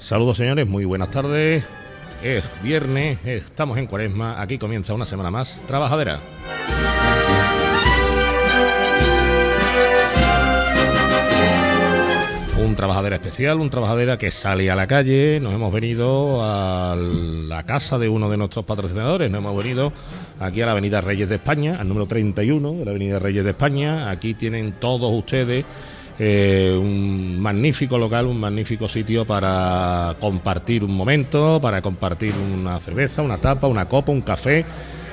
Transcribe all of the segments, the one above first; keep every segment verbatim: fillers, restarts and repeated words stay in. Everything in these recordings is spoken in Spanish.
Saludos, señores, muy buenas tardes. Es viernes, estamos en Cuaresma, aquí comienza una semana más trabajadera. Un trabajadera especial, un trabajadera que sale a la calle. Nos hemos venido a la casa de uno de nuestros patrocinadores, nos hemos venido aquí a la Avenida Reyes de España, al número treinta y uno de la Avenida Reyes de España. Aquí tienen todos ustedes eh, un magnífico local, un magnífico sitio para compartir un momento, para compartir una cerveza, una tapa, una copa, un café,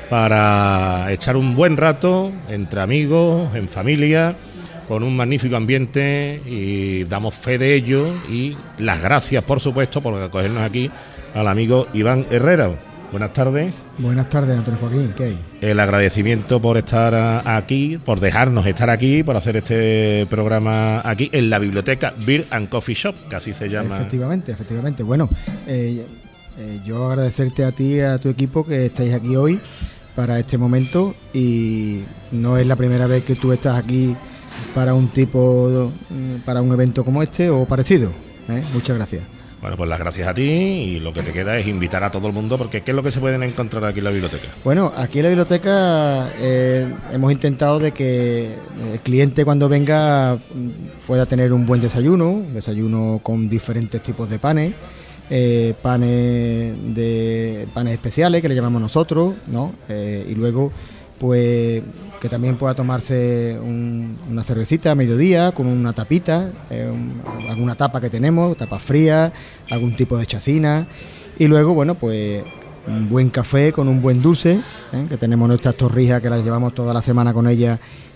para echar un buen rato entre amigos, en familia, con un magnífico ambiente, y damos fe de ello y las gracias, por supuesto, por acogernos aquí al amigo Iván Herrera. Buenas tardes. Buenas tardes, Antonio Joaquín. ¿Qué hay? El agradecimiento por estar aquí, por dejarnos estar aquí, por hacer este programa aquí en la biblioteca Beer and Coffee Shop, que así se llama. Efectivamente, efectivamente. Bueno, eh, eh, yo agradecerte a ti y a tu equipo que estáis aquí hoy para este momento, y no es la primera vez que tú estás aquí para un tipo, para un evento como este o parecido, ¿eh? Muchas gracias. Bueno, pues las gracias a ti, y lo que te queda es invitar a todo el mundo, porque ¿qué es lo que se pueden encontrar aquí en la biblioteca? Bueno, aquí en la biblioteca eh, hemos intentado de que el cliente cuando venga pueda tener un buen desayuno, un desayuno con diferentes tipos de panes, eh, panes de panes especiales que le llamamos nosotros, ¿no? Eh, y luego pues que también pueda tomarse un, una cervecita a mediodía con una tapita, eh, un, alguna tapa que tenemos, tapas frías, algún tipo de chacina, y luego, bueno, pues un buen café con un buen dulce, ¿eh? Que tenemos nuestras torrijas que las llevamos toda la semana con ellas,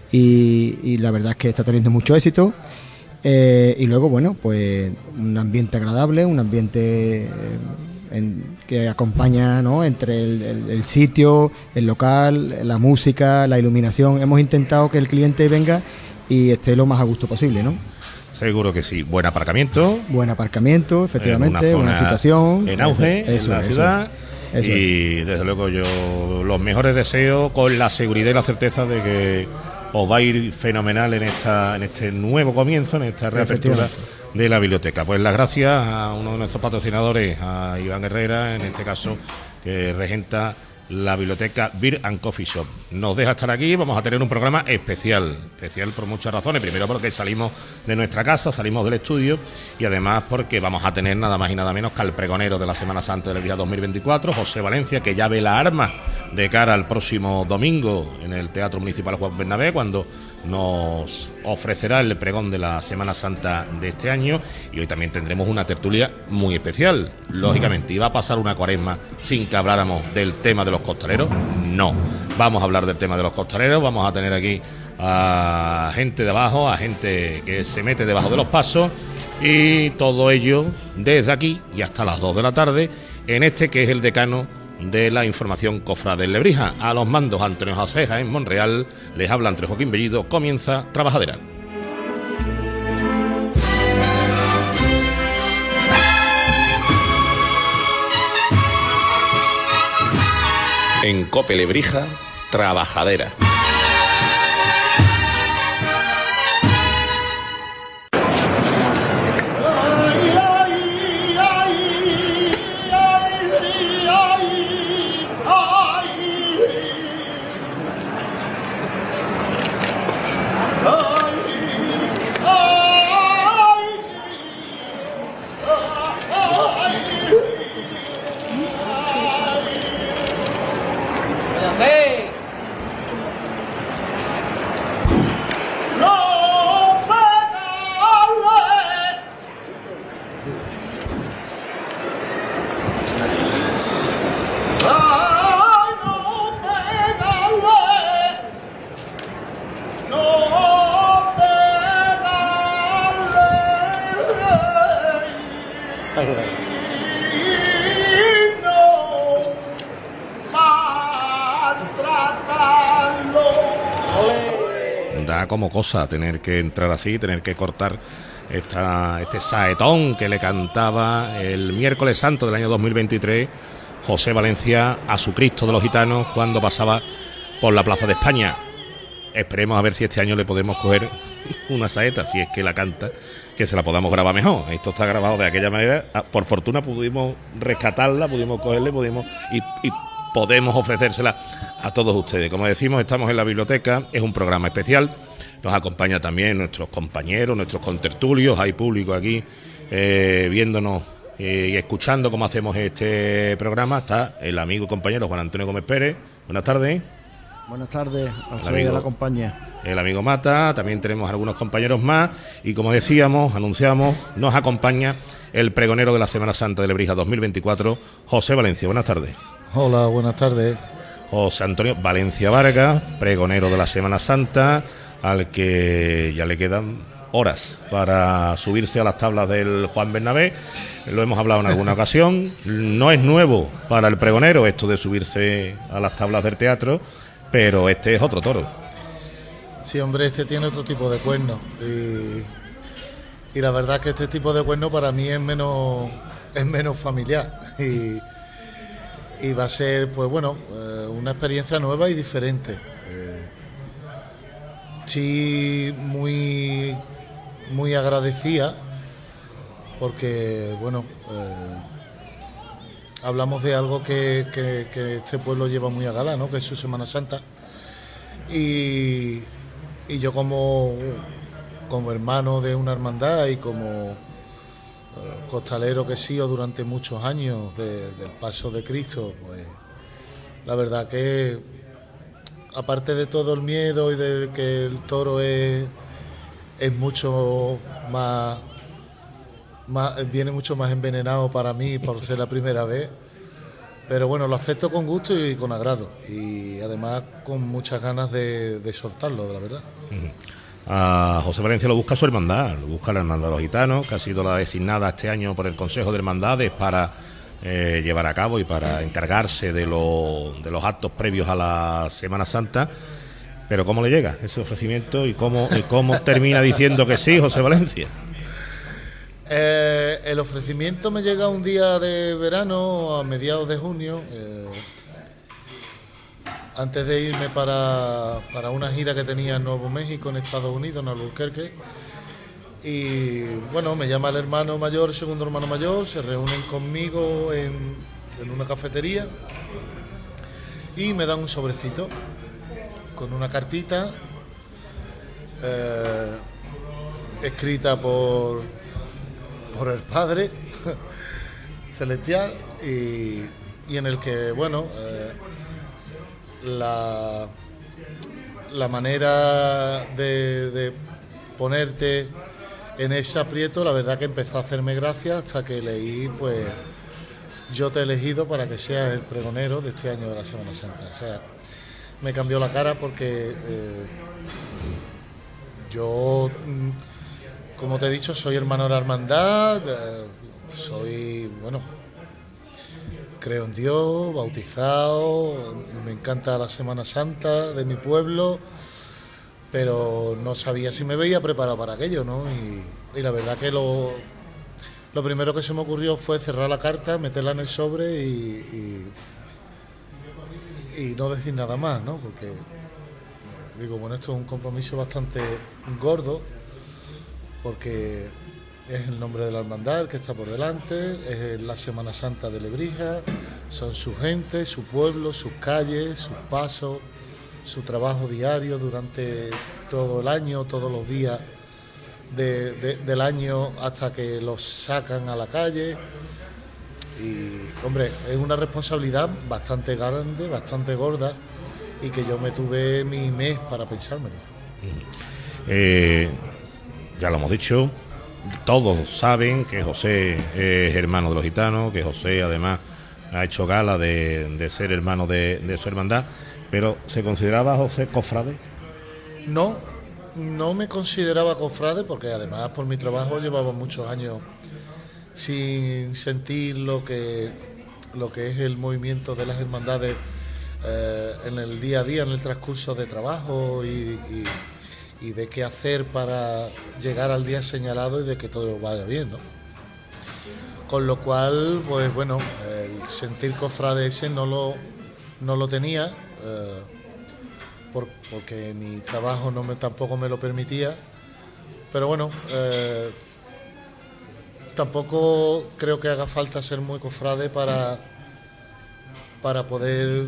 y, y la verdad es que está teniendo mucho éxito. Eh, y luego, bueno, pues un ambiente agradable, un ambiente eh, en, que acompaña, ¿no?, entre el, el, el sitio, el local, la música, la iluminación. Hemos intentado que el cliente venga y esté lo más a gusto posible, ¿no? Seguro que sí. Buen aparcamiento. Buen aparcamiento, efectivamente, en una, una situación en auge, eso, en la eso, ciudad. Eso, y eso. desde luego yo los mejores deseos, con la seguridad y la certeza de que os va a ir fenomenal en esta en este nuevo comienzo, en esta reapertura de la biblioteca. Pues las gracias a uno de nuestros patrocinadores, a Iván Herrera, en este caso, que regenta la biblioteca Beer and Coffee Shop. Nos deja estar aquí. Vamos a tener un programa especial, especial por muchas razones. Primero porque salimos de nuestra casa, salimos del estudio, y además porque vamos a tener nada más y nada menos que al pregonero de la Semana Santa del día dos mil veinticuatro, José Valencia, que ya ve la arma de cara al próximo domingo en el Teatro Municipal Juan Bernabé, cuando nos ofrecerá el pregón de la Semana Santa de este año. Y hoy también tendremos una tertulia muy especial. Lógicamente, ¿iba a pasar una Cuaresma sin que habláramos del tema de los costaleros? No, vamos a hablar del tema de los costaleros. Vamos a tener aquí a gente de abajo, a gente que se mete debajo de los pasos, y todo ello desde aquí y hasta las dos de la tarde en este que es el decano de la información cofrade en Lebrija. A los mandos Antonio Jaceja en Monreal, les habla Antonio Joaquín Bellido. Comienza Trabajadera. En Cope Lebrija, Trabajadera. Da como cosa tener que entrar así, tener que cortar esta, este saetón que le cantaba el miércoles santo del año dos mil veintitrés José Valencia a su Cristo de los Gitanos cuando pasaba por la Plaza de España. esperemos a ver si este año le podemos coger una saeta, si es que la canta, que se la podamos grabar mejor. Esto está grabado de aquella manera, por fortuna pudimos rescatarla, pudimos cogerle, pudimos y, y podemos ofrecérsela a todos ustedes. Como decimos, estamos en la biblioteca, es un programa especial, nos acompaña también nuestros compañeros, nuestros contertulios, hay público aquí eh, viéndonos eh, y escuchando cómo hacemos este programa. Está el amigo y compañero Juan Antonio Gómez Pérez. Buenas tardes. Buenas tardes, a usted y a la compañía. El amigo Mata, también tenemos algunos compañeros más y como decíamos, anunciamos, nos acompaña el pregonero de la Semana Santa de Lebrija dos mil veinticuatro, José Valencia. Buenas tardes. Hola, buenas tardes. José Antonio Valencia Vargas, pregonero de la Semana Santa, al que ya le quedan horas para subirse a las tablas del Juan Bernabé. Lo hemos hablado en alguna ocasión, no es nuevo para el pregonero esto de subirse a las tablas del teatro, pero este es otro toro. Sí, hombre, este tiene otro tipo de cuernos y, y la verdad es que este tipo de cuerno para mí es menos es menos familiar y, y va a ser, pues bueno, eh, una experiencia nueva y diferente. Eh, sí, muy muy agradecida porque, bueno, eh, hablamos de algo que, que, que este pueblo lleva muy a gala, ¿no? Que es su Semana Santa. Y, y yo como, como hermano de una hermandad y como eh, costalero que he sido durante muchos años de, del paso de Cristo, pues la verdad que aparte de todo el miedo y de que el toro es, es mucho más, más, viene mucho más envenenado para mí por ser la primera vez. Pero bueno, lo acepto con gusto y con agrado. Y además con muchas ganas de, de soltarlo, la verdad. Uh-huh. A José Valencia lo busca su hermandad, lo busca la Hermandad de los Gitanos, que ha sido la designada este año por el Consejo de Hermandades para eh, llevar a cabo y para encargarse de, lo, de los actos previos a la Semana Santa. Pero ¿cómo le llega ese ofrecimiento y cómo, y cómo termina diciendo que sí, José Valencia? Eh, el ofrecimiento me llega un día de verano, a mediados de junio, eh, antes de irme para, para una gira que tenía en Nuevo México, en Estados Unidos, en Albuquerque. Y bueno, me llama el hermano mayor, el segundo hermano mayor, se reúnen conmigo en, en una cafetería y me dan un sobrecito con una cartita eh, escrita por... por el Padre Celestial y, y en el que, bueno, eh, la, la manera de, de ponerte en ese aprieto, la verdad que empezó a hacerme gracia hasta que leí, pues, yo te he elegido para que seas el pregonero de este año de la Semana Santa. O sea, me cambió la cara porque eh, yo... como te he dicho, soy hermano de la hermandad, eh, soy, bueno, creo en Dios, bautizado, me encanta la Semana Santa de mi pueblo, pero no sabía si me veía preparado para aquello, ¿no? Y, y la verdad que lo, lo primero que se me ocurrió fue cerrar la carta, meterla en el sobre y, y, y no decir nada más, ¿no? Porque, eh, digo, bueno, esto es un compromiso bastante gordo, porque es el nombre de la hermandad el que está por delante, es la Semana Santa de Lebrija, son su gente, su pueblo, sus calles, sus pasos, su trabajo diario durante todo el año, todos los días de, de, del año hasta que los sacan a la calle. Y, hombre, es una responsabilidad bastante grande, bastante gorda, y que yo me tuve mi mes para pensármelo. Eh... Ya lo hemos dicho, todos saben que José es hermano de los gitanos, que José además ha hecho gala de, de ser hermano de, de su hermandad, pero ¿se consideraba José cofrade? No, no me consideraba cofrade porque además por mi trabajo llevaba muchos años sin sentir lo que, lo que es el movimiento de las hermandades eh, en el día a día, en el transcurso de trabajo y... y y de qué hacer para llegar al día señalado y de que todo vaya bien, ¿no? Con lo cual, pues bueno, el sentir cofrade ese no lo, no lo tenía, eh, por, porque mi trabajo no me, tampoco me lo permitía, pero bueno, eh, tampoco creo que haga falta ser muy cofrade para, para poder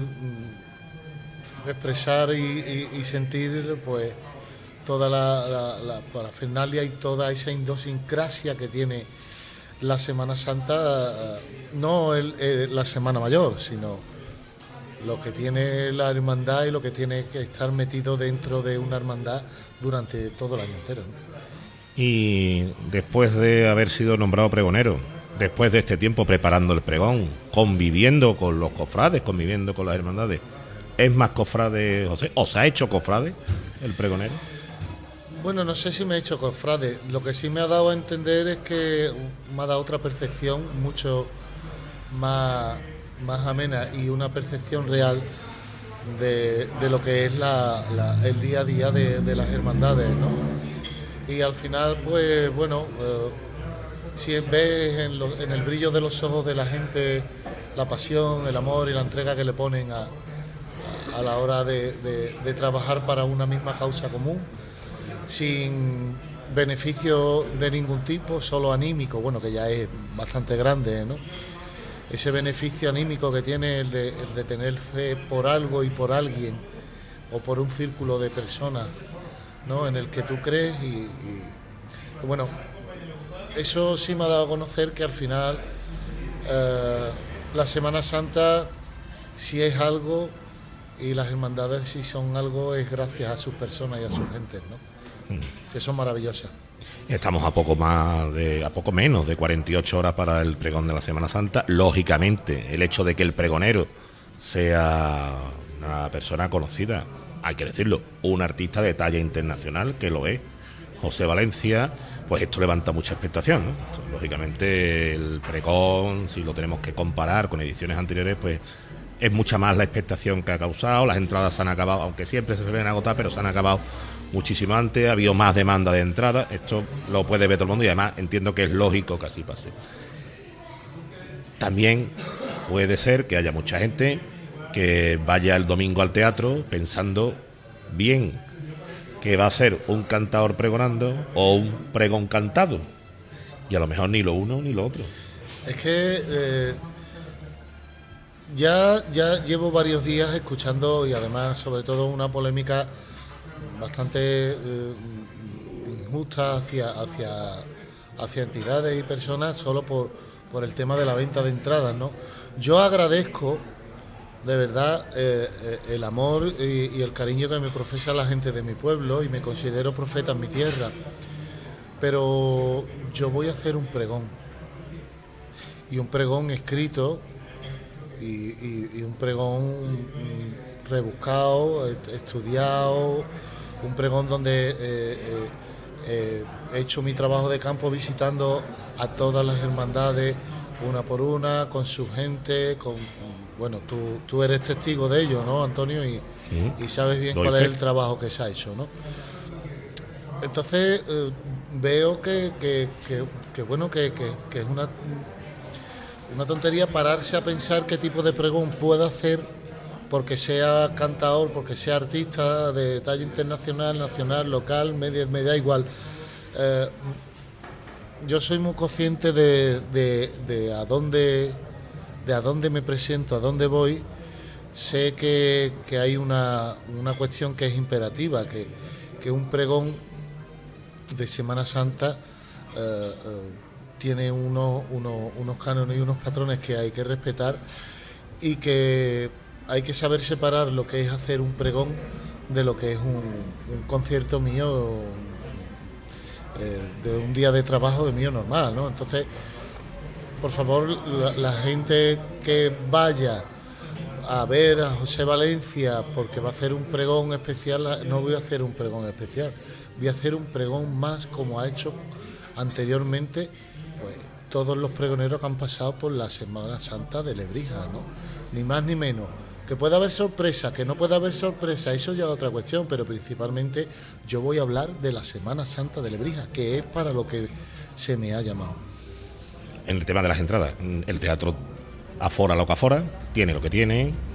mm, expresar y, y, y sentir pues toda la, la, la parafernalia y toda esa idiosincrasia que tiene la Semana Santa, no el, el, la Semana Mayor, sino lo que tiene la hermandad y lo que tiene que estar metido dentro de una hermandad durante todo el año entero, ¿no? Y después de haber sido nombrado pregonero, después de este tiempo preparando el pregón, conviviendo con los cofrades, conviviendo con las hermandades, ¿es más cofrade, José? ¿O se ha hecho cofrade el pregonero? Bueno, no sé si me he hecho cofrade. Lo que sí me ha dado a entender es que me ha dado otra percepción mucho más, más amena y una percepción real de, de lo que es la, la, el día a día de, de las hermandades, ¿no? Y al final, pues bueno, eh, si ves en, lo, en el brillo de los ojos de la gente la pasión, el amor y la entrega que le ponen a, a la hora de, de, de trabajar para una misma causa común, sin beneficio de ningún tipo, solo anímico, bueno, que ya es bastante grande, ¿no? Ese beneficio anímico que tiene el de, el de tener fe por algo y por alguien, o por un círculo de personas, ¿no?, en el que tú crees y, y bueno, eso sí me ha dado a conocer que al final eh, la Semana Santa, si es algo, y las hermandades si son algo, es gracias a sus personas y a sus gentes, ¿no?, mm. que son maravillosas. Estamos a poco más de, a poco menos de cuarenta y ocho horas para el pregón de la Semana Santa. Lógicamente, el hecho de que el pregonero sea una persona conocida, hay que decirlo, un artista de talla internacional, que lo es, José Valencia, pues esto levanta mucha expectación, ¿no? Esto, lógicamente, el pregón, si lo tenemos que comparar con ediciones anteriores, pues es mucha más la expectación que ha causado. Las entradas se han acabado, aunque siempre se suelen agotar, pero se han acabado muchísimo antes, ha habido más demanda de entrada. Esto lo puede ver todo el mundo y además entiendo que es lógico que así pase. También puede ser que haya mucha gente que vaya el domingo al teatro pensando bien que va a ser un cantador pregonando o un pregón cantado, y a lo mejor ni lo uno ni lo otro. Es que eh, ya, ya llevo varios días escuchando, y además sobre todo una polémica bastante eh, injusta hacia, hacia, hacia entidades y personas solo por, por el tema de la venta de entradas, ¿no? Yo agradezco de verdad eh, eh, el amor y, y el cariño que me profesa la gente de mi pueblo, y me considero profeta en mi tierra, pero yo voy a hacer un pregón, y un pregón escrito y, y, y un pregón rebuscado, estudiado, un pregón donde eh, eh, eh, he hecho mi trabajo de campo visitando a todas las hermandades una por una, con su gente, con, bueno, tú, tú eres testigo de ello, ¿no, Antonio? Y, uh-huh. y sabes bien Doy cuál fe. es el trabajo que se ha hecho, ¿no? Entonces eh, veo que, que, que, que bueno, que, que, que es una, una tontería pararse a pensar qué tipo de pregón puedo hacer porque sea cantador, porque sea artista de talla internacional, nacional, local, media, me da igual. Eh, yo soy muy consciente de, de, de a dónde de a dónde me presento, a dónde voy. Sé que, que hay una, una cuestión que es imperativa, que, que un pregón de Semana Santa eh, eh, tiene unos, unos, unos cánones y unos patrones que hay que respetar, y que hay que saber separar lo que es hacer un pregón de lo que es un, un concierto mío, eh, de un día de trabajo de mío normal, ¿no? Entonces, por favor, la, la gente que vaya a ver a José Valencia porque va a hacer un pregón especial, no voy a hacer un pregón especial, voy a hacer un pregón más como ha hecho anteriormente pues todos los pregoneros que han pasado por la Semana Santa de Lebrija, ¿no? Ni más ni menos. Que pueda haber sorpresa, que no pueda haber sorpresa, eso ya es otra cuestión, pero principalmente yo voy a hablar de la Semana Santa de Lebrija, que es para lo que se me ha llamado. En el tema de las entradas, el teatro afora lo que afora, tiene lo que tiene,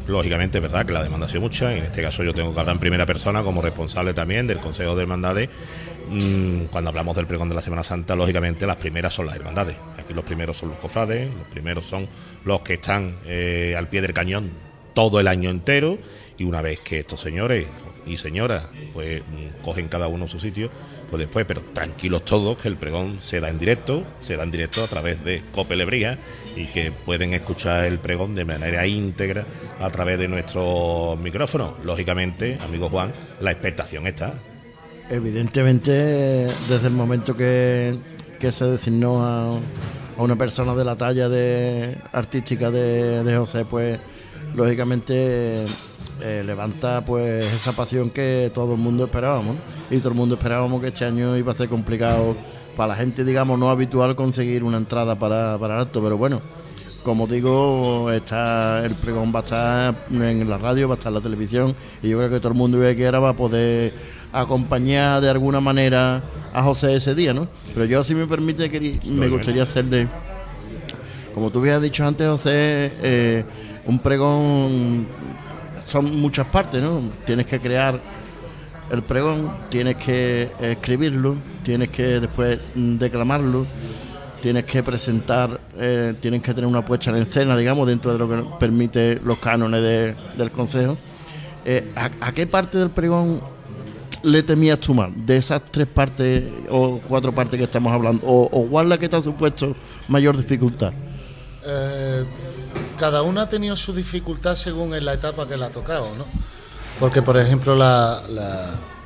lógicamente es verdad que la demanda ha sido mucha, y en este caso yo tengo que hablar en primera persona como responsable también del Consejo de Hermandades. Mm, cuando hablamos del pregón de la Semana Santa, lógicamente las primeras son las hermandades. Aquí los primeros son los cofrades, los primeros son los que están eh, al pie del cañón todo el año entero, y una vez que estos señores y señoras pues mm, cogen cada uno su sitio, pues después, pero tranquilos todos, que el pregón se da en directo, se da en directo a través de Cope Lebría, y que pueden escuchar el pregón de manera íntegra a través de nuestros micrófonos. Lógicamente, amigo Juan, la expectación está. Evidentemente, desde el momento que, que se designó a, a una persona de la talla de artística de, de José, pues lógicamente eh, levanta pues esa pasión que todo el mundo esperábamos, ¿no? Y todo el mundo esperábamos que este año iba a ser complicado para la gente, digamos, no habitual conseguir una entrada para, para el acto, pero bueno, como digo, está el pregón va a estar en la radio, va a estar en la televisión, y yo creo que todo el mundo que quiera va a poder acompañar de alguna manera a José ese día, ¿no? Pero yo, si me permite, quería, me gustaría hacerle, como tú habías dicho antes, José, eh, un pregón son muchas partes, ¿no? Tienes que crear el pregón, tienes que escribirlo, tienes que después declamarlo, tienes que presentar, eh, tienes que tener una puesta en escena, digamos, dentro de lo que permite los cánones de, del Consejo. Eh, ¿a, ¿A qué parte del pregón le temías tú más? De esas tres partes o cuatro partes que estamos hablando, o, o ¿cuál la que te ha supuesto mayor dificultad? Eh, cada una ha tenido su dificultad según en la etapa que la ha tocado, ¿no? Porque, por ejemplo, la la,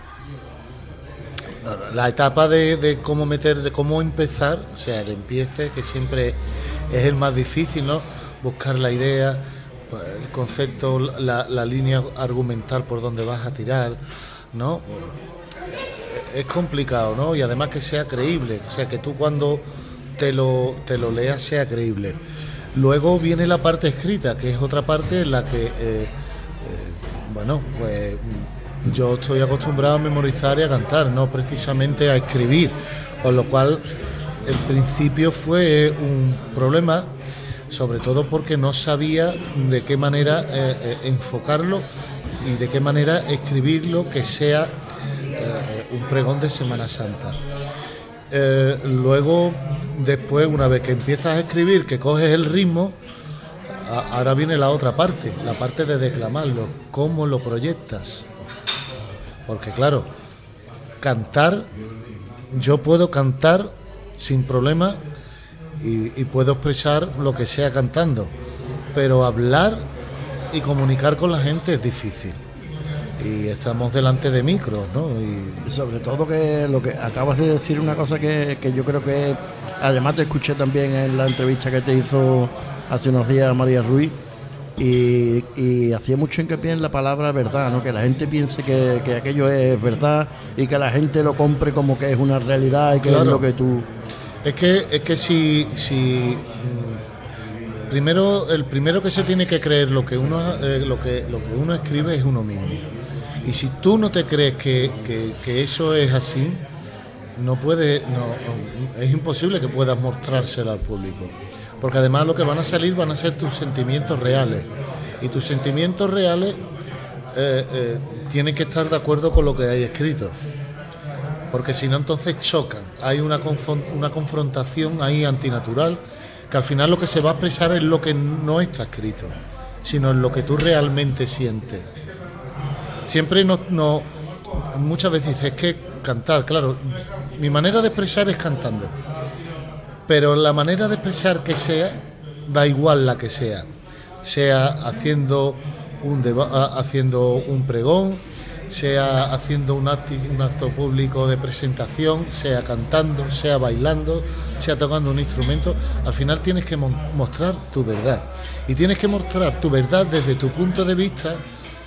la etapa de, de cómo meter, de cómo empezar, o sea, el empiece, que siempre es el más difícil, ¿no? Buscar la idea, el concepto, la, la línea argumental por donde vas a tirar, ¿no? Es complicado, ¿no? Y además que sea creíble, o sea, que tú cuando te lo, te lo leas sea creíble. Luego viene la parte escrita, que es otra parte en la que, eh, eh, bueno, pues yo estoy acostumbrado a memorizar y a cantar, no precisamente a escribir, con lo cual el principio fue un problema, sobre todo porque no sabía de qué manera eh, eh, enfocarlo y de qué manera escribirlo que sea eh, un pregón de Semana Santa. Eh, luego, después, una vez que empiezas a escribir, que coges el ritmo, a, ahora viene la otra parte, la parte de declamarlo, cómo lo proyectas. Porque claro, cantar, yo puedo cantar sin problema y, y puedo expresar lo que sea cantando, pero hablar y comunicar con la gente es difícil. Y estamos delante de micros, ¿no? Y... y sobre todo que lo que acabas de decir, una cosa que, que yo creo que, además te escuché también en la entrevista que te hizo hace unos días María Ruiz, y, y hacía mucho hincapié en la palabra verdad, ¿no? Que la gente piense que, que aquello es verdad y que la gente lo compre como que es una realidad y que claro, es lo que tú... Es que, es que si... si primero, el primero que se tiene que creer lo que uno, eh, lo que, lo que uno escribe es uno mismo. Y si tú no te crees que, que, que eso es así, no puede, no, es imposible que puedas mostrárselo al público. Porque además lo que van a salir van a ser tus sentimientos reales. Y tus sentimientos reales eh, eh, tienen que estar de acuerdo con lo que hay escrito. Porque si no, entonces chocan. Hay una, confron- una confrontación ahí antinatural, que al final lo que se va a expresar es lo que no está escrito, sino en lo que tú realmente sientes. Siempre no, no muchas veces dices, es que cantar, claro, mi manera de expresar es cantando, pero la manera de expresar que sea, da igual la que sea, sea haciendo un deba- haciendo un pregón, sea haciendo un acto, un acto público de presentación, sea cantando, sea bailando, sea tocando un instrumento, al final tienes que mo- mostrar tu verdad, y tienes que mostrar tu verdad desde tu punto de vista.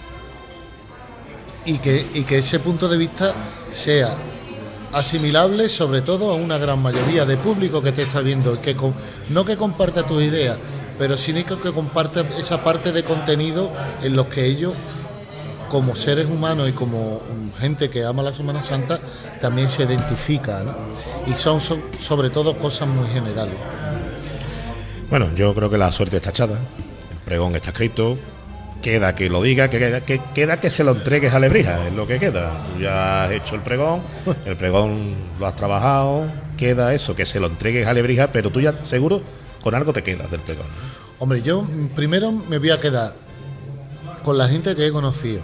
Y que, y que ese punto de vista sea asimilable sobre todo a una gran mayoría de público que te está viendo, y que con, no que comparta tus ideas, pero sí que, que comparta esa parte de contenido en los que ellos, como seres humanos y como gente que ama la Semana Santa, también se identifica, ¿no? Y son, son sobre todo cosas muy generales. Bueno, yo creo que la suerte está echada, el pregón está escrito, queda que lo diga, que, que, que queda que se lo entregues a Lebrija, es lo que queda. Tú ya has hecho el pregón, el pregón lo has trabajado, queda eso, que se lo entregues a Lebrija, pero tú ya seguro con algo te quedas del pregón. Hombre, yo primero me voy a quedar con la gente que he conocido.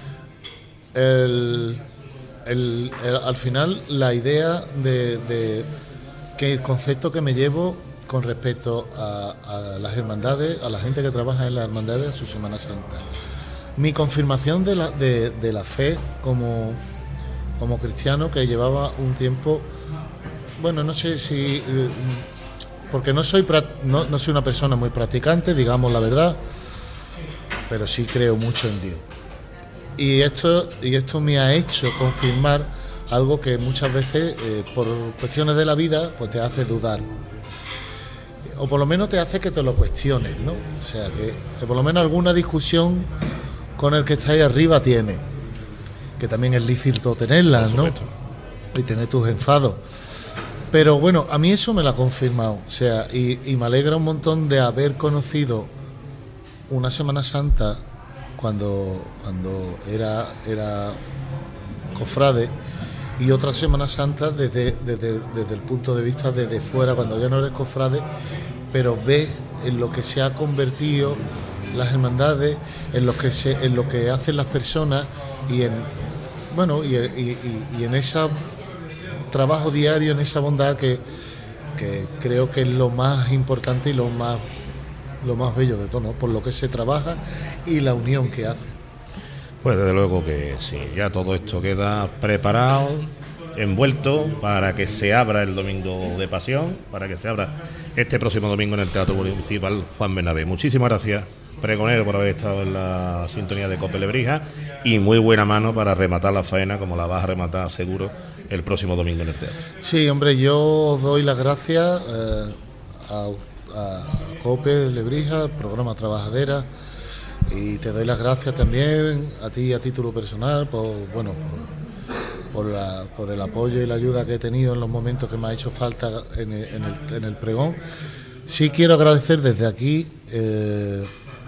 El, el, el, al final, la idea de, de que el concepto que me llevo con respecto a, a las hermandades, a la gente que trabaja en las hermandades, a su Semana Santa. Mi confirmación de la, de, de la fe como, como cristiano, que llevaba un tiempo, bueno, no sé si... porque no soy, no, no soy una persona muy practicante, digamos la verdad, pero sí creo mucho en Dios. Y esto, y esto me ha hecho confirmar algo que muchas veces, eh, por cuestiones de la vida, pues te hace dudar. O por lo menos te hace que te lo cuestiones, ¿no? O sea, que, que por lo menos alguna discusión con el que está ahí arriba tiene, que también es lícito tenerlas, ¿no? Y tener tus enfados. Pero bueno, a mí eso me lo ha confirmado, o sea, y, y me alegra un montón de haber conocido una Semana Santa cuando, cuando era, era cofrade, y otra Semana Santa desde, desde, desde el punto de vista desde fuera, cuando ya no eres cofrade, pero ves en lo que se ha convertido las hermandades, en lo que se, en lo que hacen las personas, y en bueno y, y, y, y en ese trabajo diario, en esa bondad que, que creo que es lo más importante y lo más lo más bello de todo, ¿no? Por lo que se trabaja y la unión que hace. Pues desde luego que sí, ya todo esto queda preparado, envuelto para que se abra el domingo de Pasión, para que se abra este próximo domingo en el Teatro Municipal Juan Bernabé. Muchísimas gracias, pregonero, por haber estado en la sintonía de Cope Lebrija, y muy buena mano para rematar la faena, como la vas a rematar seguro el próximo domingo en el teatro. Sí, hombre, yo os doy las gracias eh, a, a Cope Lebrija, al programa Trabajadera. Y te doy las gracias también a ti a título personal por bueno por, por, la, por el apoyo y la ayuda que he tenido en los momentos que me ha hecho falta en el, en el, en el pregón. Sí quiero agradecer desde aquí eh,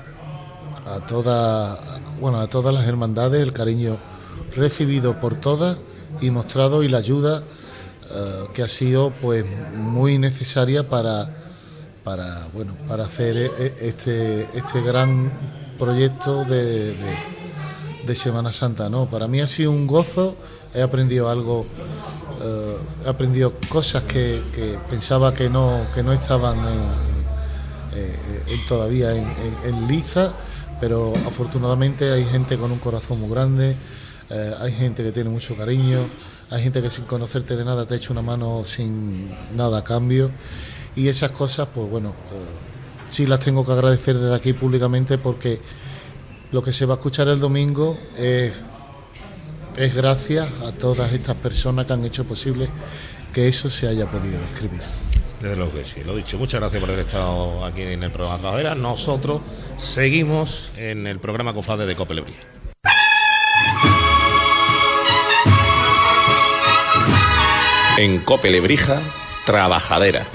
a todas bueno a todas las hermandades el cariño recibido por todas y mostrado, y la ayuda eh, que ha sido pues muy necesaria para para bueno para hacer este este gran proyecto de, de, de Semana Santa, ¿no? Para mí ha sido un gozo, he aprendido algo, eh, he aprendido cosas que, que pensaba que no que no estaban en, eh, en, todavía en, en, en liza, pero afortunadamente hay gente con un corazón muy grande, eh, hay gente que tiene mucho cariño, hay gente que sin conocerte de nada te echa una mano sin nada a cambio, y esas cosas, pues bueno, eh, sí las tengo que agradecer desde aquí públicamente, porque lo que se va a escuchar el domingo es, es gracias a todas estas personas que han hecho posible que eso se haya podido escribir. Desde luego que sí, lo dicho, muchas gracias por haber estado aquí en el programa Trabajadera. Nosotros seguimos en el programa Cofrade de Cope Lebrija. En Cope Lebrija, Trabajadera.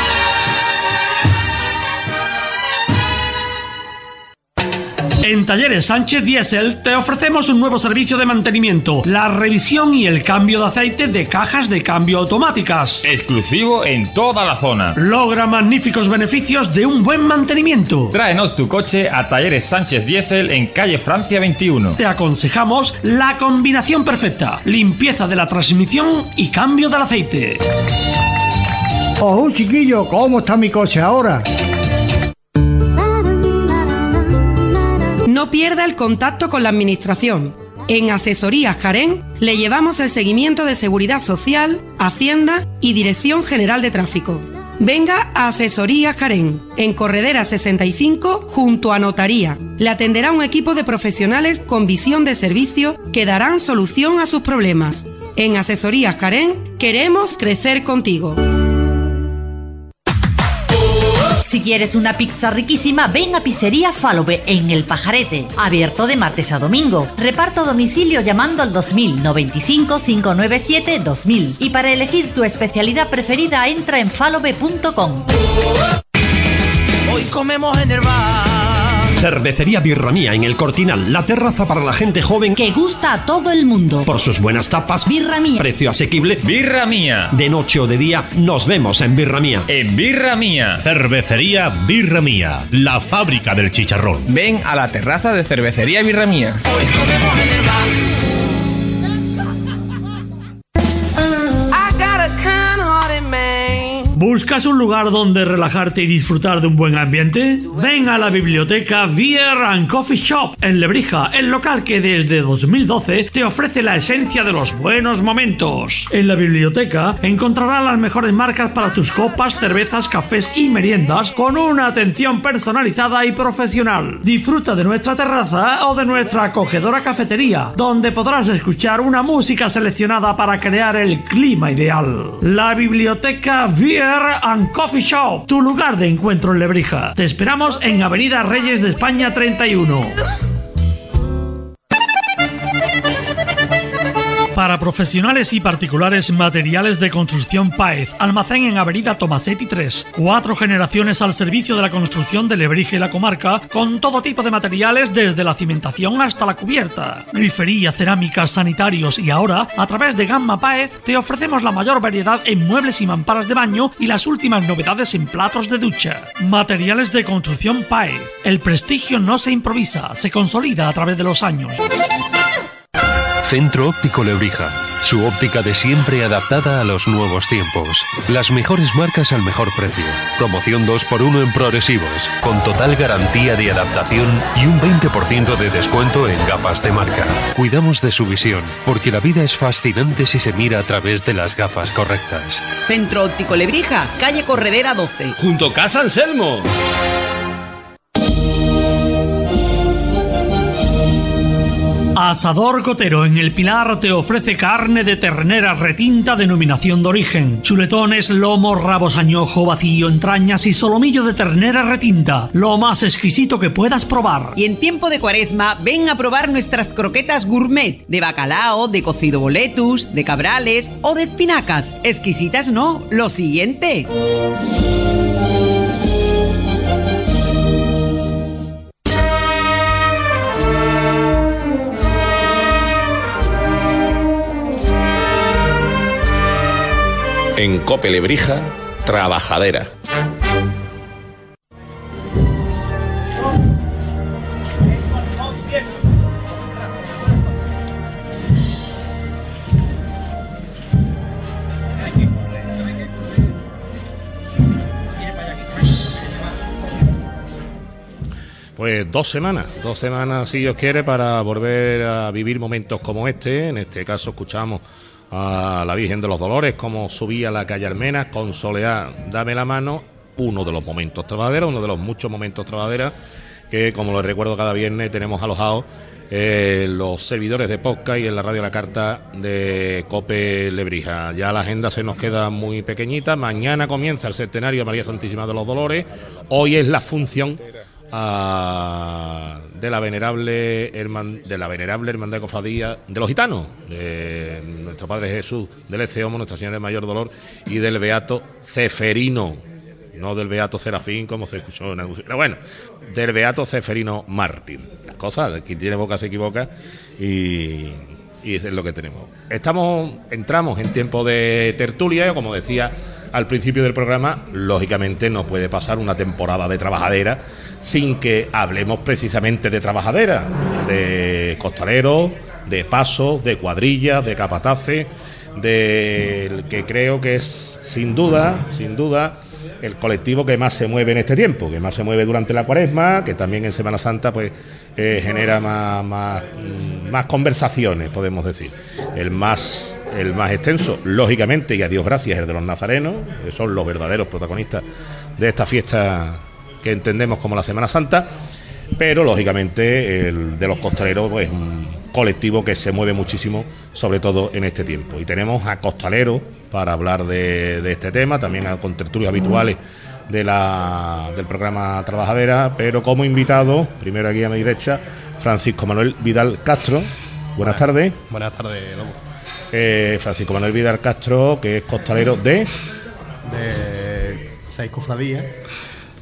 En Talleres Sánchez Diesel te ofrecemos un nuevo servicio de mantenimiento, la revisión y el cambio de aceite de cajas de cambio automáticas. Exclusivo en toda la zona. Logra magníficos beneficios de un buen mantenimiento. Tráenos tu coche a Talleres Sánchez Diesel en calle Francia veintiuno. Te aconsejamos la combinación perfecta: limpieza de la transmisión y cambio del aceite. Oh, chiquillo, ¿cómo está mi coche ahora? No pierda el contacto con la Administración. En Asesorías Jaén le llevamos el seguimiento de Seguridad Social, Hacienda y Dirección General de Tráfico. Venga a Asesorías Jaén, en Corredera sesenta y cinco, junto a Notaría. Le atenderá un equipo de profesionales con visión de servicio que darán solución a sus problemas. En Asesorías Jaén queremos crecer contigo. Si quieres una pizza riquísima, ven a Pizzería Falobe en El Pajarete. Abierto de martes a domingo. Reparto a domicilio llamando al dos mil noventa y cinco, cinco nueve siete, dos mil. Y para elegir tu especialidad preferida, entra en falobe punto com. Hoy comemos en el bar. Cervecería Birra Mía en el Cortinal, la terraza para la gente joven que gusta a todo el mundo. Por sus buenas tapas, Birra Mía. Precio asequible, Birra Mía. De noche o de día, nos vemos en Birra Mía. En Birra Mía. Cervecería Birra Mía, la fábrica del chicharrón. Ven a la terraza de Cervecería Birra Mía. Hoy comemos en el bar. ¿Buscas un lugar donde relajarte y disfrutar de un buen ambiente? Ven a la biblioteca Beer and Coffee Shop en Lebrija, el local que desde dos mil doce te ofrece la esencia de los buenos momentos. En la biblioteca encontrarás las mejores marcas para tus copas, cervezas, cafés y meriendas con una atención personalizada y profesional. Disfruta de nuestra terraza o de nuestra acogedora cafetería, donde podrás escuchar una música seleccionada para crear el clima ideal. La biblioteca Beer and Coffee Shop, tu lugar de encuentro en Lebrija. Te esperamos en Avenida Reyes de España treinta y uno. Para profesionales y particulares, materiales de construcción Páez. Almacén en Avenida Tomasetti tres. Cuatro generaciones al servicio de la construcción de Lebrija y la comarca, con todo tipo de materiales desde la cimentación hasta la cubierta. Grifería, cerámicas, sanitarios y ahora, a través de Gamma Páez, te ofrecemos la mayor variedad en muebles y mamparas de baño y las últimas novedades en platos de ducha. Materiales de construcción Páez. El prestigio no se improvisa, se consolida a través de los años. Centro Óptico Lebrija, su óptica de siempre adaptada a los nuevos tiempos. Las mejores marcas al mejor precio. Promoción dos por uno en progresivos, con total garantía de adaptación y un veinte por ciento de descuento en gafas de marca. Cuidamos de su visión, porque la vida es fascinante si se mira a través de las gafas correctas. Centro Óptico Lebrija, calle Corredera doce. Junto a Casa Anselmo. Asador Cotero en El Pilar te ofrece carne de ternera retinta denominación de origen, chuletones, lomos, rabos añojo, vacío, entrañas y solomillo de ternera retinta, lo más exquisito que puedas probar. Y en tiempo de Cuaresma, ven a probar nuestras croquetas gourmet de bacalao, de cocido boletus, de cabrales o de espinacas. Exquisitas no, lo siguiente. En Cope Lebrija, Trabajadera. Pues dos semanas, dos semanas si Dios quiere, para volver a vivir momentos como este. En este caso escuchamos a la Virgen de los Dolores como subía la calle Almena con Soleá, dame la mano, uno de los momentos trabaderas, uno de los muchos momentos trabaderas que, como lo recuerdo cada viernes, tenemos alojados eh, los servidores de podcast y en la radio La Carta de Cope Lebrija. Ya la agenda se nos queda muy pequeñita. Mañana comienza el centenario de María Santísima de los Dolores. Hoy es la función a, de la venerable herman, de la venerable hermandad de cofradía de los gitanos, de nuestro Padre Jesús del Eceomo, Nuestra Señora del Mayor Dolor, y del beato Ceferino, no del beato Serafín como se escuchó en algún... pero bueno, del beato Ceferino mártir. Las cosas, quien tiene boca se equivoca, y, y eso es lo que tenemos. Estamos, entramos en tiempo de tertulia, como decía al principio del programa. Lógicamente no puede pasar una temporada de trabajadera sin que hablemos precisamente de trabajadera, de costaleros, de pasos, de cuadrillas, de capataces, del que creo que es sin duda, sin duda, el colectivo que más se mueve en este tiempo, que más se mueve durante la Cuaresma, que también en Semana Santa pues eh, genera más, más, más conversaciones, podemos decir. El más, el más extenso, lógicamente, y a Dios gracias, el de los nazarenos, que son los verdaderos protagonistas de esta fiesta que entendemos como la Semana Santa, pero lógicamente el de los costaleros pues un colectivo que se mueve muchísimo, sobre todo en este tiempo. Y tenemos a costaleros para hablar de, de este tema, también a contertulios habituales de la, del programa Trabajadera, pero como invitado, primero aquí a mi derecha, Francisco Manuel Vidal Castro. Buenas, Buenas tardes. Buenas tardes, Lobo. Eh, Francisco Manuel Vidal Castro, que es costalero de... De seis cofradías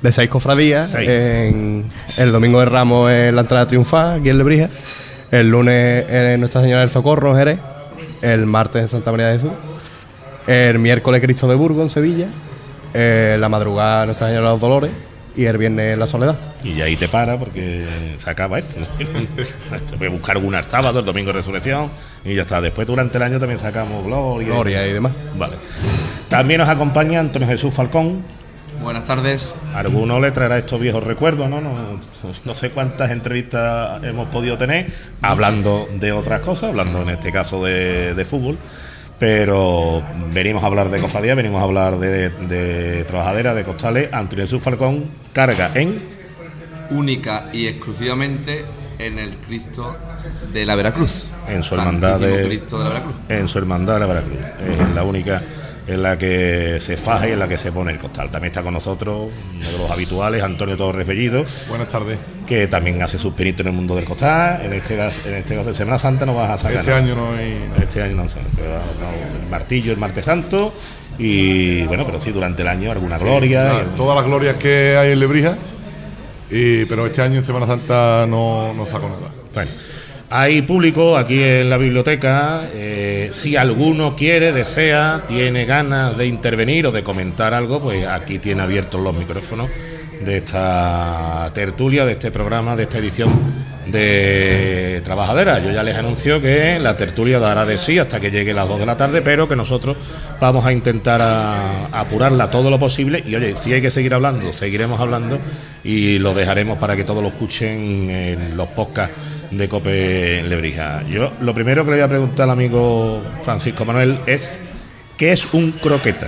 de seis cofradías. Seis. En, el domingo de Ramos en la entrada triunfal, aquí en Lebrija. El lunes en Nuestra Señora del Socorro, en Jerez. El martes en Santa María de Jesús. El miércoles Cristo de Burgos, en Sevilla. Eh, la madrugada Nuestra Señora de los Dolores. Y el viernes La Soledad. Y ahí te para porque se acaba esto, ¿no? Se puede buscar alguna el sábado, el domingo de Resurrección y ya está. Después durante el año también sacamos Gloria, Gloria y, y demás. Vale. También nos acompaña Antonio Jesús Falcón. Buenas tardes. A alguno le traerá estos viejos recuerdos, ¿no? No, no sé cuántas entrevistas hemos podido tener hablando de otras cosas, hablando en este caso de, de fútbol. Pero venimos a hablar de cofradía, venimos a hablar de, de trabajadera, de costales. Antonio Jesús Falcón carga en... única y exclusivamente en el Cristo de la Veracruz. En su hermandad de, Cristo de la Veracruz. En su hermandad de la Veracruz. Es la única en la que se faja y en la que se pone el costal. También está con nosotros uno de los habituales, Antonio Torres Bellido. Buenas tardes. Que también hace sus pinitos en el mundo del costal. En este caso, en este caso de Semana Santa no vas a sacar. Este nada. año no hay. Este año no sé. El martillo, el martes santo. Y bueno, pero sí, durante el año alguna sí, gloria. Nada, y... Todas las glorias que hay en Lebrija. Y, pero este año en Semana Santa no, no saco nada. Bueno. Hay público aquí en la biblioteca, eh, si alguno quiere, desea, tiene ganas de intervenir o de comentar algo, pues aquí tiene abiertos los micrófonos de esta tertulia, de este programa, de esta edición de Trabajadera. Yo ya les anuncio que la tertulia dará de sí hasta que llegue las dos de la tarde, pero que nosotros vamos a intentar a, a apurarla todo lo posible. Y oye, si hay que seguir hablando, seguiremos hablando y lo dejaremos para que todos lo escuchen en los podcasts de Cope Lebrija. Yo lo primero que le voy a preguntar al amigo Francisco Manuel es ¿qué es un croqueta?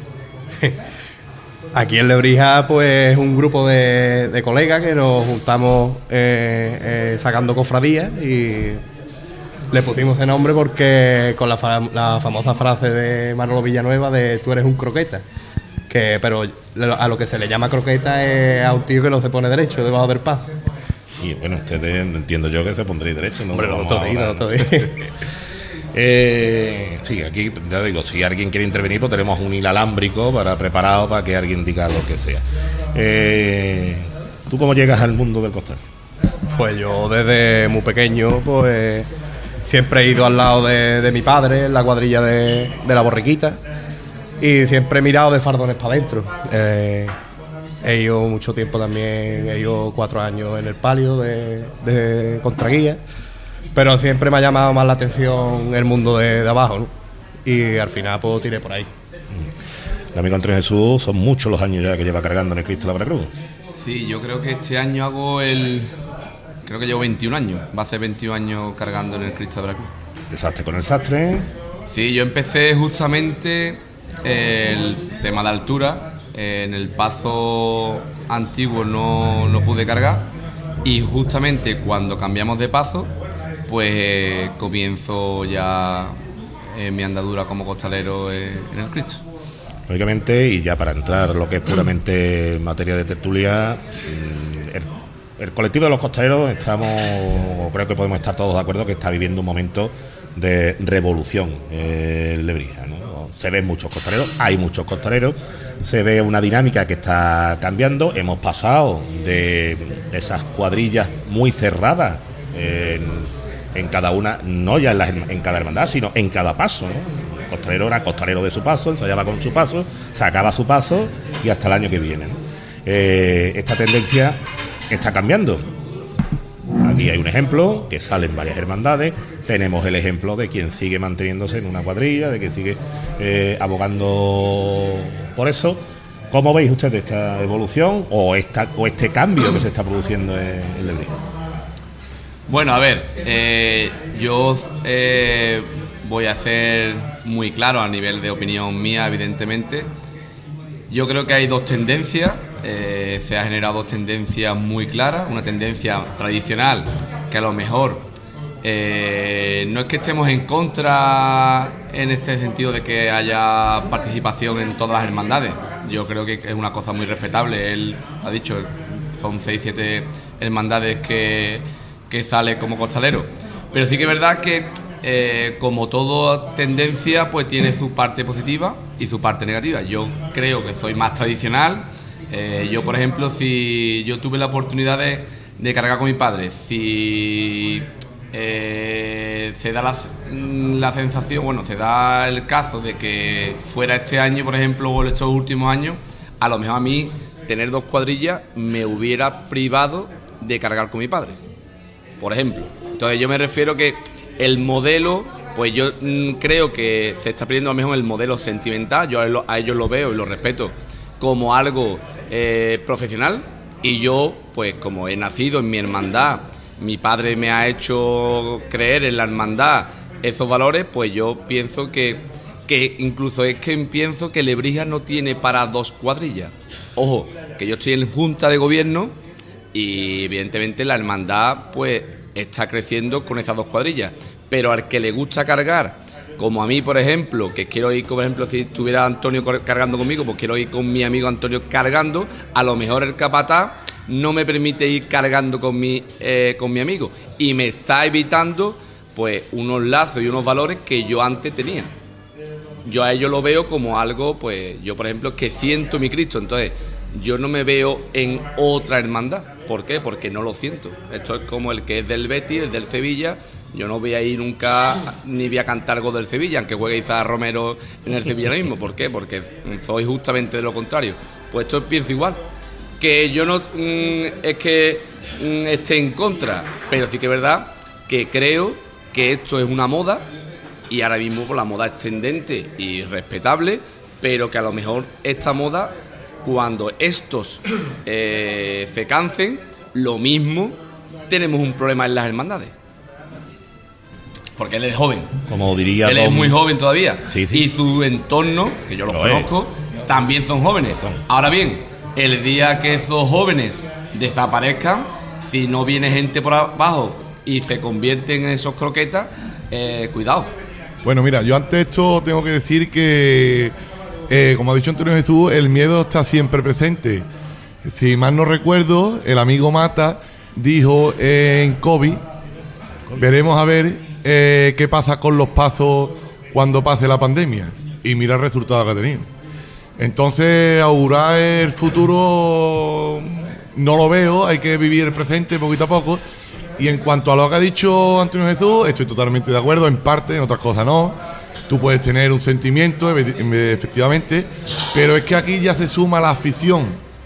Aquí en Lebrija pues un grupo de, de colegas que nos juntamos eh, eh, sacando cofradías y le pusimos ese nombre porque con la, fa- la famosa frase de Manolo Villanueva de tú eres un croqueta, que pero a lo que se le llama croqueta es a un tío que no se pone derecho debajo del paso. Y bueno, ustedes entiendo yo que se pondréis derecho, ¿no? Hombre, los otros días, los otros días. Eh, sí, aquí ya digo, si alguien quiere intervenir, pues tenemos un inalámbrico para preparado para que alguien diga lo que sea. Eh, ¿Tú cómo llegas al mundo del costal? Pues yo desde muy pequeño, pues siempre he ido al lado de, de mi padre, en la cuadrilla de, de la borriquita, y siempre he mirado de fardones para adentro. Eh, he ido mucho tiempo también, he ido cuatro años en el palio de, de contraguía. Pero siempre me ha llamado más la atención el mundo de, de abajo, ¿no? Y al final pues tiré por ahí. El amigo Antonio Jesús, son muchos los años ya que lleva cargando en el Cristo de la Veracruz. Sí, yo creo que este año hago el... Creo que llevo veintiún años. Va a ser veintiún años cargando en el Cristo de Veracruz. ¿Empezaste con el sastre? Sí, yo empecé justamente el tema de altura. En el pazo antiguo no, no pude cargar. Y justamente cuando cambiamos de pazo, pues eh, comienzo ya eh, mi andadura como costalero eh, en el Cristo. Lógicamente, y ya para entrar lo que es puramente en materia de tertulia, el, el colectivo de los costaleros estamos, creo que podemos estar todos de acuerdo que está viviendo un momento de revolución eh, en Lebrija, ¿no? Se ven muchos costaleros, hay muchos costaleros, se ve una dinámica que está cambiando. Hemos pasado de esas cuadrillas muy cerradas en en cada una, no ya en, la, en cada hermandad, sino en cada paso, ¿no? El costalero era costalero de su paso, ensayaba con su paso, sacaba su paso y hasta el año que viene, ¿no? Eh, esta tendencia está cambiando. Aquí hay un ejemplo, que salen varias hermandades, tenemos el ejemplo de quien sigue manteniéndose en una cuadrilla, de quien sigue eh, abogando por eso. ¿Cómo veis ustedes esta evolución o, esta, o este cambio que se está produciendo en, en Lebrija? Bueno, a ver, eh, yo eh, voy a ser muy claro a nivel de opinión mía, evidentemente. Yo creo que hay dos tendencias, eh, se ha generado dos tendencias muy claras. Una tendencia tradicional, que a lo mejor eh, no es que estemos en contra en este sentido de que haya participación en todas las hermandades. Yo creo que es una cosa muy respetable. Él ha dicho, son seis, siete hermandades que... que sale como costalero, pero sí que es verdad que eh, como toda tendencia pues tiene su parte positiva y su parte negativa. Yo creo que soy más tradicional, Eh, yo, por ejemplo, si yo tuve la oportunidad de, de cargar con mi padre, si eh, se da la, la sensación, bueno, se da el caso de que fuera este año, por ejemplo, o estos últimos años, a lo mejor a mí tener dos cuadrillas me hubiera privado de cargar con mi padre, por ejemplo. Entonces yo me refiero que el modelo, pues yo mmm, creo que se está perdiendo a lo mejor el modelo sentimental. Yo a, lo, a ellos lo veo y lo respeto como algo eh, profesional, y yo, pues como he nacido en mi hermandad, mi padre me ha hecho creer en la hermandad esos valores, pues yo pienso que, que incluso es que pienso que Lebrija no tiene para dos cuadrillas. Ojo, que yo estoy en junta de gobierno y evidentemente la hermandad pues está creciendo con esas dos cuadrillas, pero al que le gusta cargar, como a mí, por ejemplo, que quiero ir, por ejemplo, si estuviera Antonio cargando conmigo, pues quiero ir con mi amigo Antonio cargando, a lo mejor el capataz no me permite ir cargando con mi, eh, con mi amigo, y me está evitando pues unos lazos y unos valores que yo antes tenía. Yo a ello lo veo como algo, pues yo, por ejemplo, que siento mi Cristo, entonces yo no me veo en otra hermandad. ¿Por qué? Porque no lo siento. Esto es como el que es del Betis, el del Sevilla. Yo no voy a ir nunca ni voy a cantar algo del Sevilla, aunque juegue Isaac Romero en el Sevilla mismo. ¿Por qué? Porque soy justamente de lo contrario. Pues esto pienso igual. Que yo no mmm, es que mmm, esté en contra, pero sí que es verdad que creo que esto es una moda, y ahora mismo pues, la moda es tendente y respetable, pero que a lo mejor esta moda, cuando estos eh, se cansen, lo mismo tenemos un problema en las hermandades. Porque él es joven. Como diría Él Tom... es muy joven todavía. Sí, sí. Y su entorno, que yo los Lo conozco, es. también son jóvenes. Son. Ahora bien, el día que esos jóvenes desaparezcan, si no viene gente por abajo y se convierten en esos croquetas, eh, cuidado. Bueno, mira, yo ante esto tengo que decir que, eh, como ha dicho Antonio Jesús, el miedo está siempre presente. Si mal no recuerdo, el amigo Mata dijo en COVID, veremos a ver eh, qué pasa con los pasos cuando pase la pandemia. Y mira el resultado que ha tenido. Entonces, augurar el futuro no lo veo, hay que vivir el presente poquito a poco. Y en cuanto a lo que ha dicho Antonio Jesús, estoy totalmente de acuerdo, en parte, en otras cosas no. Tú puedes tener un sentimiento, efectivamente, pero es que aquí ya se suma la afición.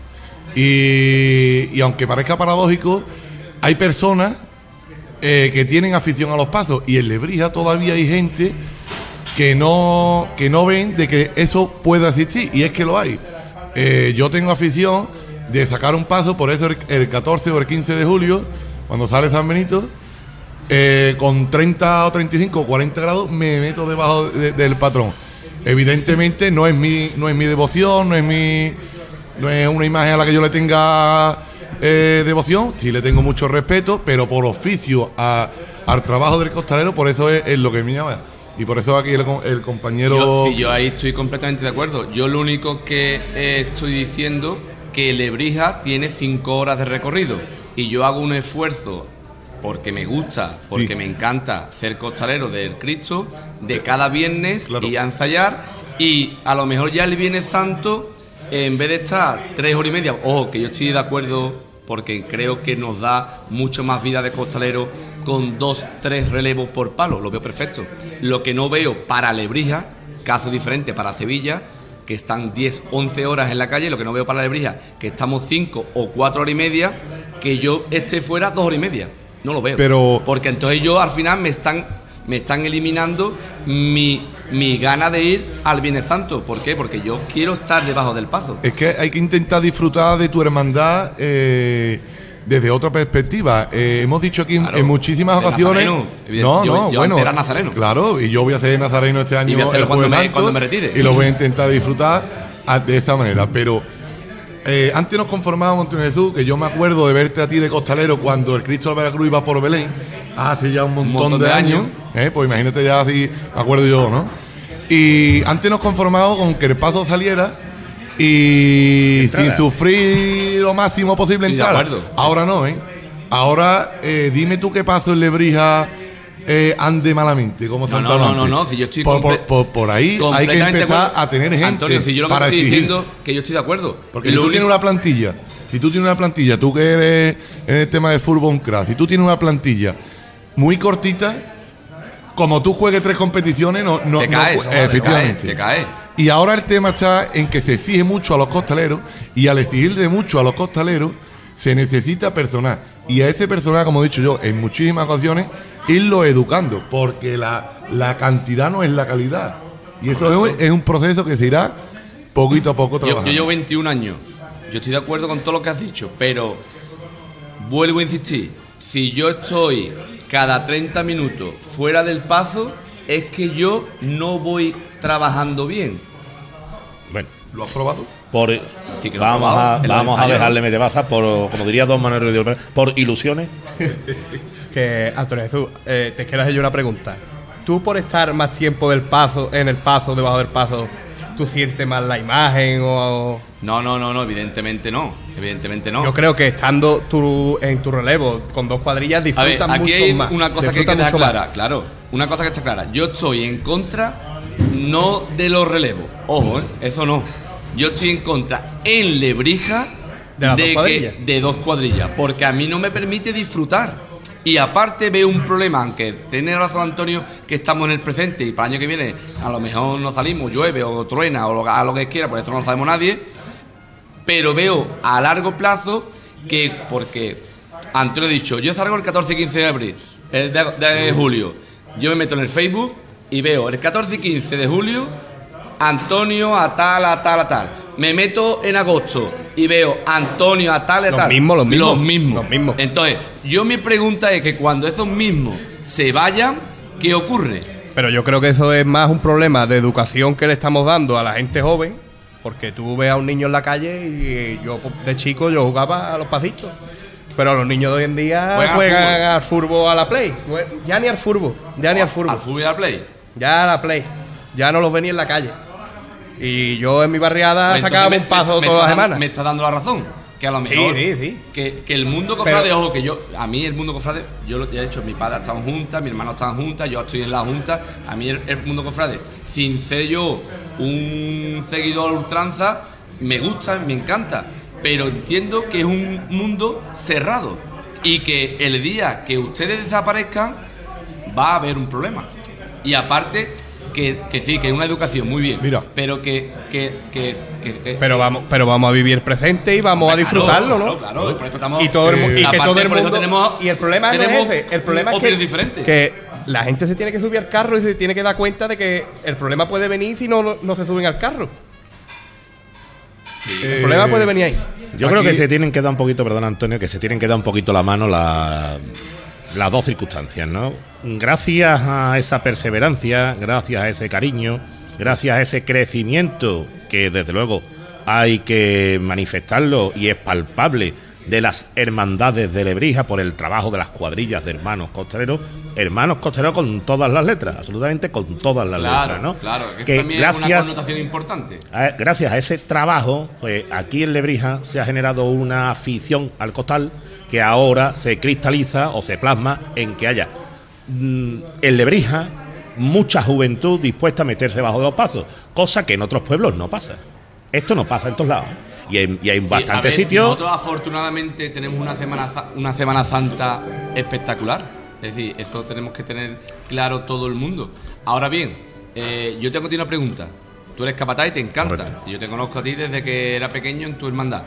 Y, y aunque parezca paradójico, hay personas eh, que tienen afición a los pasos, y en Lebrija todavía hay gente que no, que no ven de que eso pueda existir, y es que lo hay. Eh, yo tengo afición de sacar un paso, por eso el, el catorce o el quince de julio, cuando sale San Benito, eh, con treinta o treinta y cinco o cuarenta grados, me meto debajo de, del patrón. Evidentemente no es mi no es mi devoción, no es mi no es una imagen a la que yo le tenga eh, devoción, sí le tengo mucho respeto, pero por oficio a, al trabajo del costalero, por eso es, es lo que me llama. Y por eso aquí el, el compañero... Yo, sí, yo ahí estoy completamente de acuerdo. Yo lo único que eh, estoy diciendo que Lebrija tiene cinco horas de recorrido, y yo hago un esfuerzo porque me gusta, porque sí. me encanta ser costalero del Cristo, de cada viernes, claro, y a ensayar, y a lo mejor ya el Viernes Santo, en vez de estar tres horas y media, ojo, que yo estoy de acuerdo porque creo que nos da mucho más vida de costalero con dos, tres relevos por palo, lo veo perfecto. Lo que no veo para Lebrija, caso diferente para Sevilla, que están diez, once horas en la calle, lo que no veo para Lebrija, que estamos cinco o cuatro horas y media, que yo esté fuera dos horas y media. No lo veo. Pero... porque entonces yo al final me están me están eliminando mi, mi gana de ir al Viernes Santo. ¿Por qué? Porque yo quiero estar debajo del paso. Es que hay que intentar disfrutar de tu hermandad eh, desde otra perspectiva. Eh, hemos dicho aquí claro, en muchísimas ocasiones... Nazareno, no, yo, no, yo bueno. Era nazareno. Claro, y yo voy a hacer nazareno este año. Y voy a hacerlo cuando, me, cuando me retire. Y lo voy a intentar disfrutar de esa manera. Pero eh, antes nos conformábamos, Antonio Jesús, que yo me acuerdo de verte a ti de costalero cuando el Cristo de la Veracruz iba por Belén, hace ya un montón, un montón de, de años. años. Eh, pues imagínate ya así, me acuerdo yo, ¿no? Y antes nos conformábamos con que el paso saliera y Entrada. sin sufrir lo máximo posible sí, entrar. De acuerdo. Ahora no, ¿eh? Ahora, eh, dime tú qué paso en Lebrija eh, ande malamente, como No, Santa no, no, Blanche. no, no, si yo estoy por, por, comple- por, por ahí hay que completamente empezar de acuerdo. a tener gente Antonio, si yo lo que para estoy exigir. diciendo que yo estoy de acuerdo. Porque Y si lo tú único- tienes una plantilla, si tú tienes una plantilla, tú que eres en el tema de fútbol un crack, si tú tienes una plantilla muy cortita, como tú juegues tres competiciones, no, no, Te no- caes, te efectivamente. caes, te caes. Y ahora el tema está en que se exige mucho a los costaleros y al exigirle mucho a los costaleros se necesita personal. Y a ese personal, como he dicho yo, en muchísimas ocasiones, irlo educando, porque la, la cantidad no es la calidad. Y eso es, es un proceso que se irá poquito a poco Yo, trabajando. yo llevo veintiún años. Yo estoy de acuerdo con todo lo que has dicho, pero vuelvo a insistir. Si yo estoy cada treinta minutos fuera del paso, es que yo no voy trabajando bien. Bueno, ¿lo has probado? Por, Sí que lo he vamos probado, a, en los vamos a ensayos, dejarle ¿no? meter baza por, como diría Don Manuel Rodríguez, por ilusiones. Que, Antonio Jesús, eh, te quiero hacer yo una pregunta. ¿Tú por estar más tiempo del paso, en el paso, debajo del paso, tú sientes más la imagen o...? No, no, no, no, evidentemente no. Evidentemente no. Yo creo que estando tú en tu relevo con dos cuadrillas A ver, disfrutas aquí mucho hay más. una cosa que disfrutas queda mucho más. clara, claro. Una cosa que está clara. Yo estoy en contra, no de los relevos. Ojo, ¿eh? Eso no. Yo estoy en contra en Lebrija ¿De las dos que- cuadrillas? de dos cuadrillas, porque a mí no me permite disfrutar. Y aparte veo un problema, aunque tiene razón Antonio, que estamos en el presente y para el año que viene a lo mejor no salimos, llueve o truena o lo, a lo que quiera, por eso no lo sabemos nadie. Pero veo a largo plazo que, porque Antonio ha dicho, yo salgo el catorce y quince de abril, el de, de julio. Yo me meto en el Facebook y veo el catorce y quince de julio, Antonio a tal, a tal, a tal. Me meto en agosto y veo Antonio a tal, a Los tal. mismos, los mismos. Los mismos. Los mismos. Entonces, yo mi pregunta es que cuando esos mismos se vayan, ¿qué ocurre? Pero yo creo que eso es más un problema de educación que le estamos dando a la gente joven, porque tú ves a un niño en la calle y yo de chico yo jugaba a los pasitos. Pero los niños de hoy en día Juegan juegan, al fútbol. al fútbol a la Play. Ya ni al fútbol, ya ni al fútbol. Al fútbol y al play. Ya a la Play. Ya no los ven ni en la calle. Y yo en mi barriada Pues sacaba entonces un paso me todas las está dando- semanas. Me está dando la razón. Que a lo mejor. Sí, sí, sí. Que, que el mundo cofrade, Pero- ojo, que yo. A mí el mundo cofrade, yo lo ya he dicho, mi padre ha estado en junta, mi hermano está en junta, yo estoy en la junta. A mí el, el mundo cofrade, sin ser yo un seguidor ultranza, me gusta, me encanta. Pero entiendo que es un mundo cerrado. Y que el día que ustedes desaparezcan, va a haber un problema. Y aparte. Que, que sí, que es una educación muy bien. Mira. Pero que. que, que, que- que- Pero vamos, pero vamos a vivir el presente y vamos a disfrutarlo, claro, ¿no? Claro, claro, por eso estamos- Y todo el, mu- Eh, y que aparte, todo el por eso mundo tenemos- y el problema no tenemos es ese, el problema es que, opiniones diferentes. que la gente se tiene que subir al carro y se tiene que dar cuenta de que el problema puede venir si no no, no se suben al carro. El problema puede venir ahí. Yo creo Aquí- que se tienen que dar un poquito, perdón Antonio, que se tienen que dar un poquito la mano la, las dos circunstancias, ¿no? Gracias a esa perseverancia, gracias a ese cariño, gracias a ese crecimiento que desde luego hay que manifestarlo y es palpable de las hermandades de Lebrija por el trabajo de las cuadrillas de hermanos costeros, hermanos costeros con todas las letras, absolutamente con todas las Claro, letras, ¿no? claro, que, Que también es una gracias- connotación importante. a- Gracias a ese trabajo, pues aquí en Lebrija se ha generado una afición al costal que ahora se cristaliza o se plasma en que haya mm, en Lebrija mucha juventud dispuesta a meterse bajo de los pasos, cosa que en otros pueblos no pasa. Esto no pasa en todos lados. Y hay, y hay Sí, bastantes a ver, sitios. Nosotros afortunadamente tenemos una semana Za- una Semana Santa espectacular. Es decir, eso tenemos que tener claro todo el mundo. Ahora bien, eh, yo tengo a ti una pregunta. Tú eres capataz y te encanta. Correcto. Y yo te conozco a ti desde que era pequeño en tu hermandad.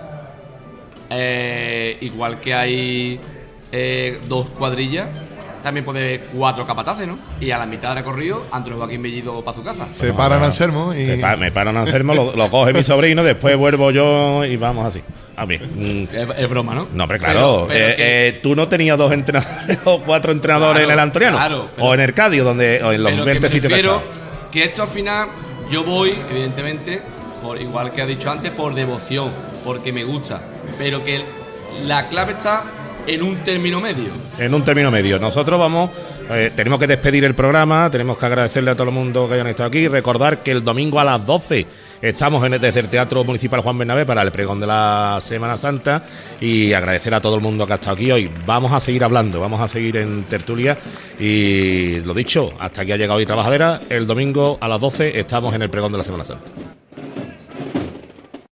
Eh, igual que hay eh, dos cuadrillas, también puede haber cuatro capataces, ¿no? Y a la mitad de recorrido, Antonio Joaquín Bellido para su casa. Se paran a Anselmo y... Se pa- me paran a Anselmo, lo, lo coge mi sobrino, después vuelvo yo y vamos así. A ver, mm, Es, es broma, ¿no? no, hombre, claro. Pero- pero eh, que- eh, tú no tenías dos entrenadores o cuatro entrenadores Claro, en el Antoniano. claro, pero- o en el Cádiz, donde, o en los Pero que veinte me sitios que refiero estaba. que esto al final yo voy, evidentemente, por igual que ha dicho antes, por devoción, porque me gusta. Pero que la clave está en un término medio. En un término medio. Nosotros vamos, eh, tenemos que despedir el programa, tenemos que agradecerle a todo el mundo que hayan estado aquí, recordar que el domingo a las doce estamos en el, desde el Teatro Municipal Juan Bernabé para el pregón de la Semana Santa, y agradecer a todo el mundo que ha estado aquí hoy. Vamos a seguir hablando, vamos a seguir en tertulia, y lo dicho, hasta aquí ha llegado hoy Trabajadera. El domingo a las doce estamos en el pregón de la Semana Santa.